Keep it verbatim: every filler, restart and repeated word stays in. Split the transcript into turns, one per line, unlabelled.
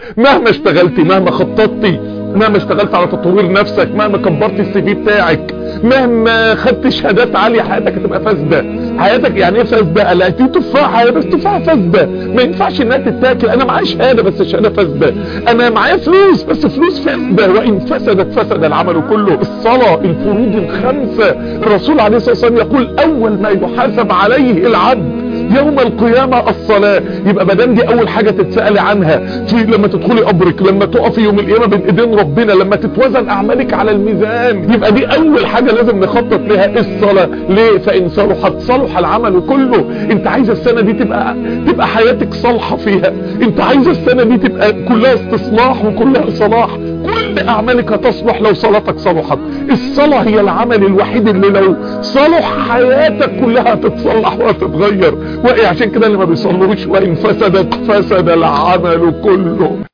مهما اشتغلتي، مهما خططتي، مهما اشتغلت على تطوير نفسك، مهما كبرت السي في بتاعك، مهما خدت شهادات عالية، حياتك هتبقى فاسدة. حياتك يعني ايه فاسدة؟ لقيتيه تفاحة بس تفاحة فاسدة، ما ينفعش انها تتاكل. انا معايا شهادة بس شهادة فاسدة، انا معايا فلوس بس فلوس فاسدة، وان فسدت فسد العمل كله. الصلاة، الفروض الخمسة، الرسول عليه الصلاة والسلام يقول اول ما يحاسب عليه العبد يوم القيامة الصلاة. يبقى مادام دي اول حاجة تتسألي عنها في لما تدخلي قبرك، لما تقفي يوم القيامة بين ايدين ربنا، لما تتوزن اعمالك على الميزان، يبقى دي اول حاجة لازم نخطط لها، الصلاة. ليه؟ فان صلحت صلح العمل كله. انت عايزة السنة دي تبقى تبقى حياتك صالحة فيها، انت عايزة السنة دي تبقى كلها استصلاح وكلها صلاح، كل اعمالك هتصلح لو صلاتك صلحت. الصلاة هي العمل الوحيد اللي لو صلح حياتك كلها هتتصلح وهتتغير. وعشان كده اللي ما بيصلوش وان فسدت فسد العمل كله.